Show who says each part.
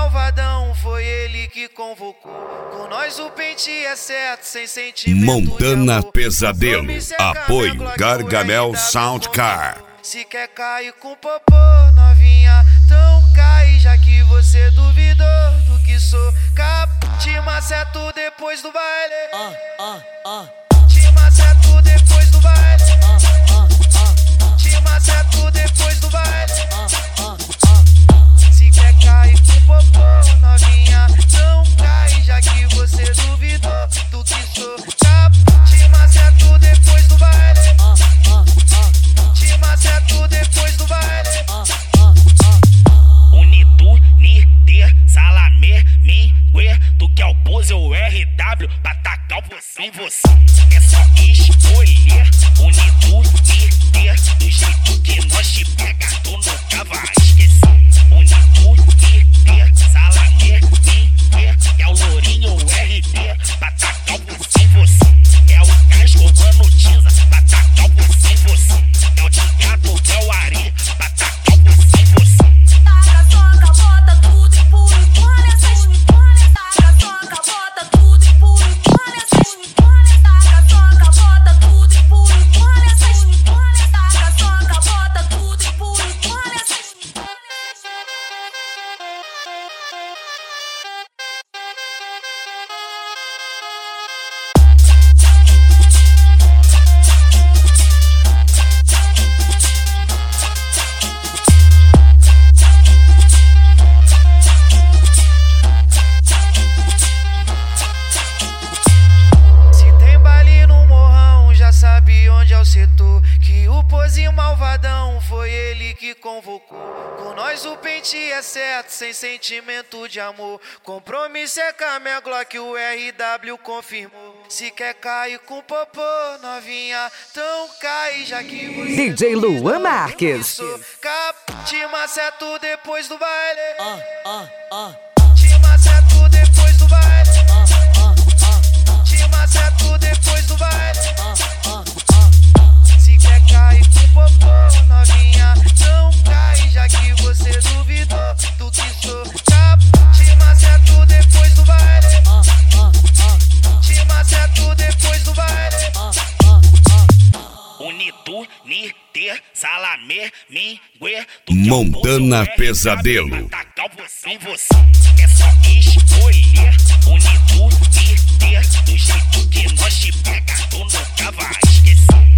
Speaker 1: malvadão, foi ele que convocou. Com nós o pente é certo, sem sentimento.
Speaker 2: Montana Pesadelo, apoio Gargamel Soundcar.
Speaker 1: Se quer cair com popô, novinha, então cai, já que você duvidou do que sou. Te maceto depois do baile. Te maceto depois do baile. Te maceto depois do baile. Se quer cair com popô, novinha, então cai, já que você duvidou do que sou. Te maceto depois do baile. Te maceto depois do baile.
Speaker 3: Unitu, Niter, Salamé, Mingue, tu quer o pose ou RW pra tacar você em você. É só escolher. Unitu, Niter, do jeito que nós te pega, tu nunca vai esquecer. Unitu, Niter, Salamé, Mingue, é o lourinho ou RD pra tacar você em você. É o casco, mano, tinza pra tacar você em você. É o de gato, é o Ari pra tacar você em você.
Speaker 4: Taca, soca, bota tudo e pula e põe essas. Taca, soca, bota tudo e pula e põe essas. Taca, soca, bota tudo e pula e põe essas. Taca, soca, bota tudo e pula e põe essas.
Speaker 1: Se tem baile no morrão, já sabe onde é o setor. Que o pozinho malvadão, foi ele que convocou. Com nós o pente é certo, sem sentimento de amor. Compromisso é com a minha Glock, o RW confirmou. Se quer cair com popô, novinha, então cai, já que você
Speaker 5: DJ Luan Marques.
Speaker 1: Te maceto depois do baile. Te maceto depois do baile. Te maceto depois do baile. Se quer cair com popô, novinha, então cai, já que você duvidou do que sou. Te maceto depois do baile. Te maceto depois do baile.
Speaker 3: Unitu, Niter, Salamé, Mingue,
Speaker 2: Montana Pesadelo.
Speaker 3: pra tacar você em você. É só escolher. Unitu, Niter, do jeito que nós te pega, tu nunca vai esquecer.